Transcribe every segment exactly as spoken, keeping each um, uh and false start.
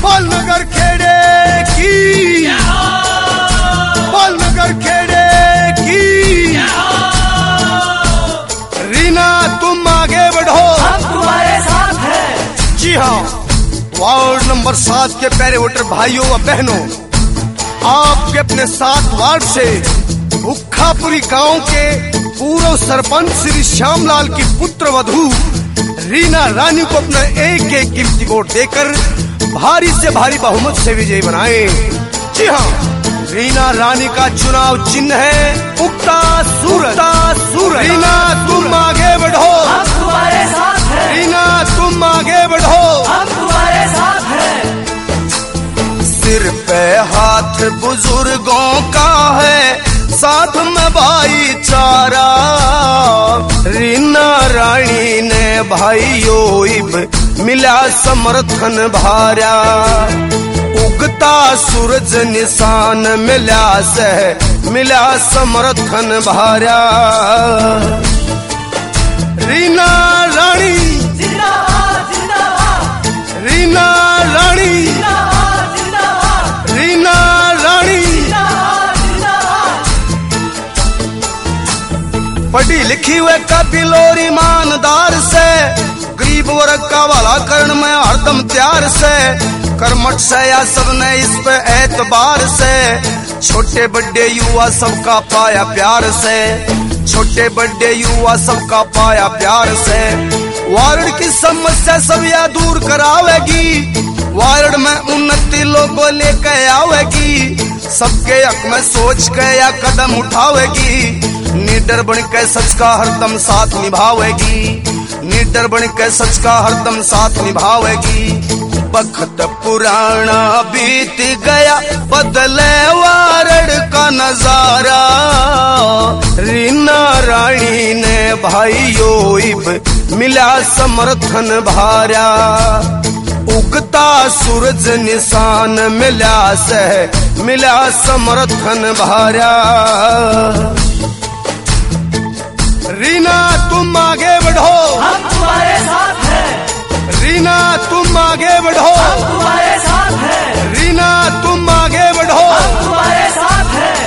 बालनगर खेड़े की, बालनगर खेड़े की। रीना तुम आगे बढ़ो, हम तुम्हारे साथ हैं। जी हाँ, वार्ड नंबर सात के प्यारे वोटर भाइयों व बहनों, आपके अपने सात वार्ड से भुक्खापुरी गांव के पूर्व सरपंच श्री श्यामलाल की पुत्र वधू रीना रानी को अपना एक एक कीमती वोट देकर भारी से भारी बहुमत से विजयी बनाए। जी हाँ, रीना रानी का चुनाव चिन्ह है उगता सूरज, उगता सूरज। रीना तुम आगे बढ़ो, हम तुम्हारे साथ हैं। रीना तुम आगे बढ़ो, हम तुम्हारे साथ हैं। सिर पे हाथ बुजुर्गों का है, साथ में भाईचारा। रीना रानी ने भाइयों इब मिला समर्थन भारा। उगता सूरज निशान मिला से मिला समर्थन भारा। रीना रानी जिंदाबाद जिंदाबाद, रीना रानी जिंदाबाद जिंदाबाद, रीना रानी। जिंदाबाद जिंदाबाद। पढ़ी लिखी हुए काबिल और ईमानदार से, गरीब वर्ग का भला करण में हरदम त्यार से। कर्मठ से या सबने इस पे एतबार से, छोटे बड़े युवा सबका पाया प्यार से। छोटे बड़े युवा सबका पाया प्यार से। वार्ड की समस्या सब या दूर करावेगी, वार्ड में उन्नति लोगों लेकर आवेगी। सबके हक में सोच के या कदम उठावेगी, निडर बन के सच का हरदम साथ निभावेगी। निडर बन के सच का हरदम साथ निभावेगी। वक्त पुराना बीत गया, बदले वार्ड का नजारा। रीना रानी ने भाइयों इब मिला समर्थन भारा। उगता सूरज निशान मिला से मिला समर्थन भारा। रीना तुम आगे बढ़ो, हम तुम्हारे साथ हैं। रीना तुम आगे बढ़ो, हम तुम्हारे साथ हैं। रीना तुम आगे बढ़ो। हम तुम्हारे साथ हैं।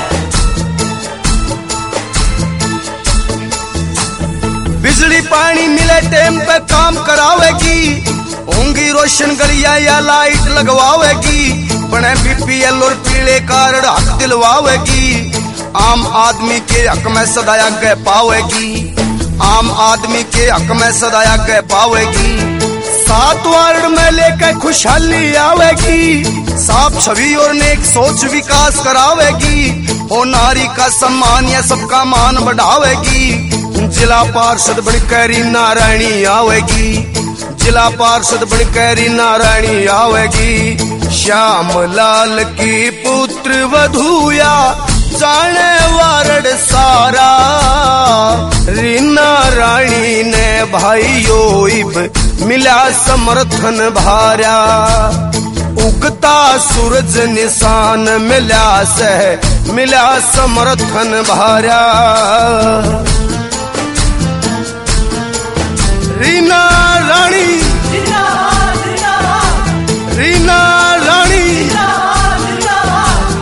बिजली पानी मिले टाइम पे काम करावेगी, होंगी रोशन गलियां या लाइट लगवावेगी। बने बीपीएल और पीले कार्ड हक दिलवावेगी। आम आदमी के हक में सदा आगे पावेगी। आम आदमी के हक में सदा आगे पावेगी। सात वार्ड में लेकर खुशहाली आवेगी। साफ छवि और नेक सोच विकास करावेगी। ओ नारी का सम्मान या सबका मान बढ़ावेगी। जिला पार्षद बनकर रीना रानी आवेगी। जिला पार्षद बनकर रीना रानी आवेगी। श्याम लाल की पुत्र वधूया जाने वार्ड सारा। रीना रानी ने भाइयों इब मिला समर्थन भारा। उगता सूरज निशान मिला से मिला समर्थन भारा। रीना रानी जिंदाबाद जिंदाबाद, रीना रानी जिंदाबाद जिंदाबाद।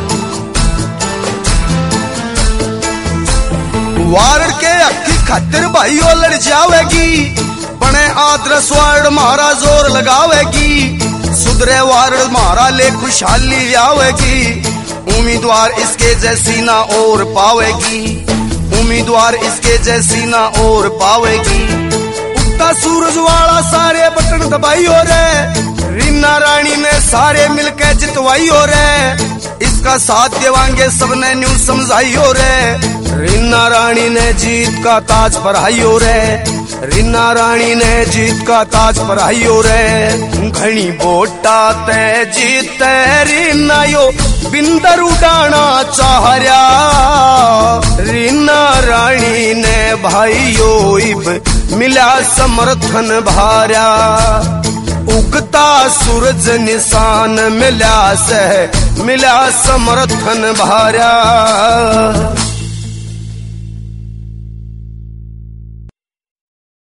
वार्ड के हक की खातिर भाइयों लड़ जावेगी। बने आदर्श वार्ड मारा जोर लगावेगी। सुधरे वार्ड मारा ले खुशहाली आवेगी। उम्मीदवार इसके जैसी ना और पावेगी। उम्मीदवार इसके जैसी ना और पावेगी। उगता सूरज वाला सारे बटन दबाई हो रे। रीना रानी ने सारे मिलके जितवाई हो रे। इसका साथ देवांगे सबने न्यू समझाई हो रे। रीना रानी ने जीत का ताज पराई हो रे। रीना रानी ने जीत का ताज पराई हो रे। घनी वोटा ते जीते रीना यो बिंदर उड़ाना चाह रहा। रीना रानी ने भाइयों इब मिला समर्थन भारा। उगता सूरज निशान मिला से मिला समर्थन भारा।